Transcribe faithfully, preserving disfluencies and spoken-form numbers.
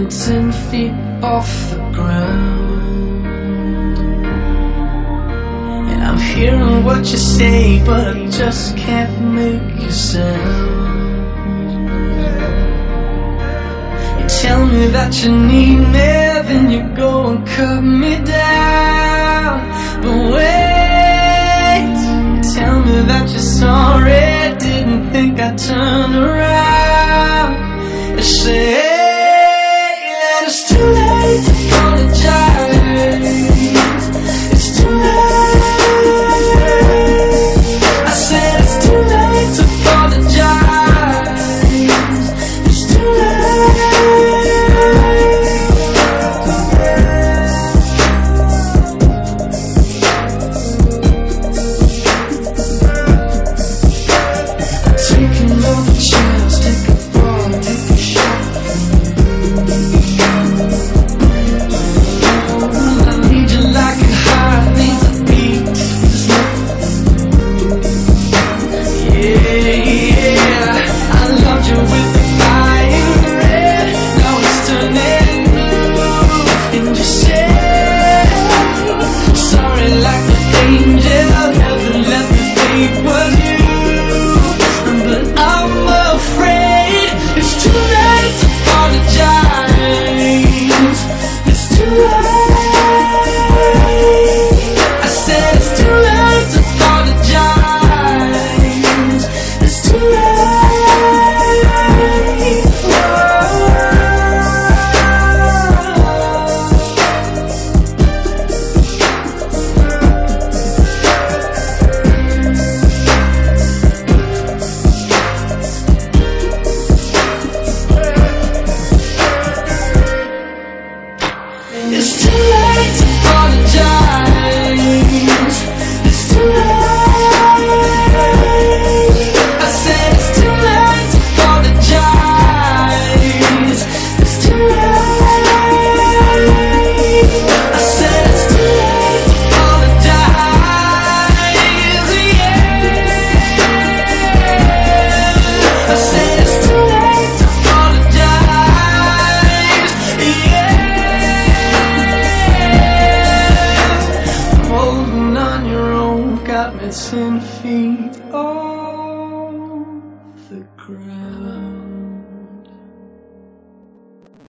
ten feet off the ground. And I'm hearing what you say, but I just can't make a sound. You tell me that you need me, then you go and cut me down. But wait, tell me that you're sorry, didn't think I'd turn around. You say that it's too late to apologize. It's too late. I said it's too late to apologize. It's too taking all the chance, take a fall, take a shot. I need you like a heart needs a beat. Yeah, yeah. I loved you with the fire red. Now it's turning blue. And you say sorry like an angel. Heaven let me think was you. But I'm afraid it's too late to apologize. It's too late. I said it's too late to apologize. It's too late. It's too late to apologize. It's too late. I said it's too late to apologize. It's too late. I said it's too late to apologize. Yeah. I said it's too late to apologize. Yeah. Holding on your own got me ten feet off the ground.